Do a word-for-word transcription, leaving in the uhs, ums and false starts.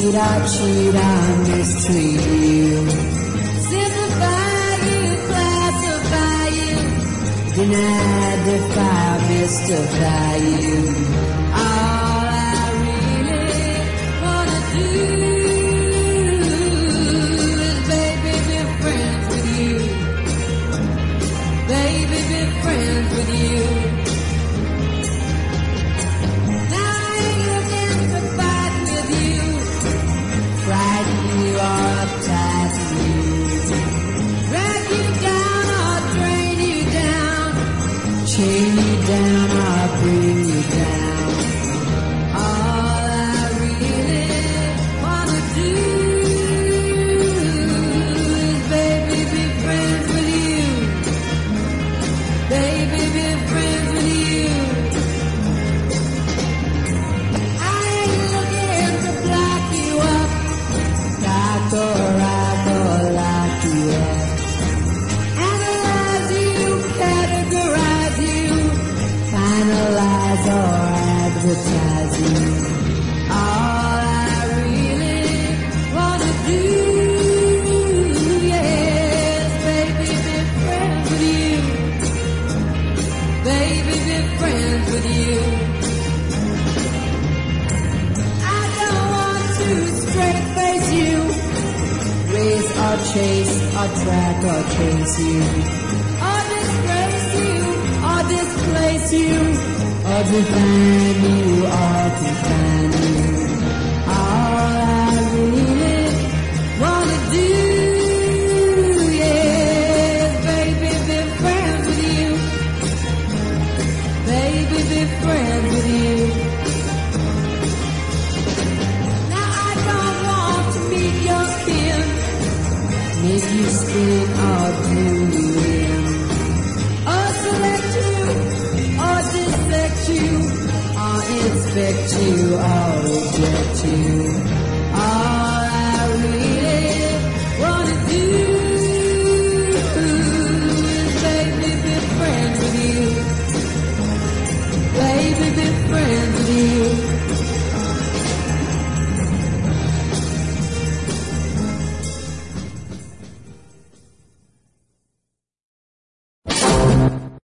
cheat or cheat or mistreat you, simplify you, classify you, deny, defy, mystify you. All I really wanna do is baby be friends with you, baby be friends with you. Chain you down or bring you down. All I really wanna do is baby be friends with you, baby be friends with you. I ain't looking to block you up, lock or rock or lock you up. Analyze or advertise you. All I really wanna do, yes, baby, be friends with you, baby, be friends with you. I don't want to straight face you, race or chase or track or trace you, or disgrace you, or displace you, or define you, or define you. All I really wanna do, yes, baby, be friends with you, baby, be friends with you. Now I don't want to meet your kin, make you spin or do you in, or select you, or dissect you, or inspect you, or reject you.